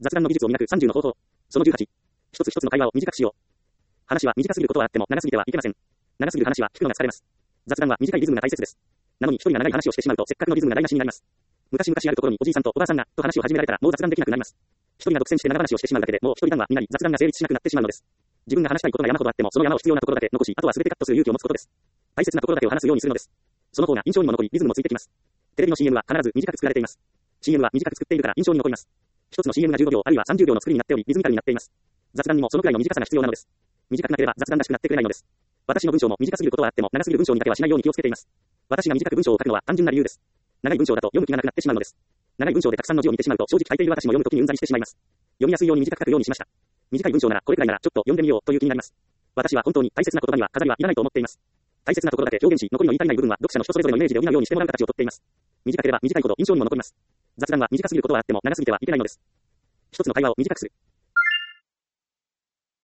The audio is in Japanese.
雑談の技術を磨く30の方法。その18。一つ一つの会話を短くしよう。話は短すぎることはあっても長すぎてはいけません。長すぎる話は聞くのが疲れます。雑談は短いリズムが大切です。なのに一人が長い話をしてしまうとせっかくのリズムが台無しになります。昔々あるところにおじいさんとおばあさんがと話を始められたらもう雑談できなくなります。一人が独占して長話をしてしまうだけでもう一人談話になり雑談が成立しなくなってしまうのです。自分が話したいことが山ほどあってもその山を必要なところだけ残し、あとは全てカットする勇気を持つことです。大切なところだけを話すようにするのです。その方が印象にも残りリズムもついてきます。テレビの CM は必ず短く作られています。CM は短く作っているから印象に残ります。一つの CM が15秒あるいは30秒の作りになっておりリズミカルになっています。雑談にもそのくらいの短さが必要なのです。短くなければ雑談らしくなってくれないのです。私の文章も短すぎることはあっても長すぎる文章にだけはしないように気をつけています。私が短く文章を書くのは単純な理由です。長い文章だと読む気がなくなってしまうのです。長い文章でたくさんの字を見てしまうと正直書いている私も読むときにうんざりしてしまいます。読みやすいように短く書くようにしました。短い文章ならこれくらいならちょっと読んでみようという気になります。私は本当に大切な言葉には飾りはいらないと思っています。大切なところだけ表現し、残りの言い足りない部分は読者の人それぞれのイメージで補うようにしてもらう形をとっています。短ければ短いほど印象にも残ります。雑談は短すぎることはあっても長すぎてはいけないのです。一つの会話を短くする。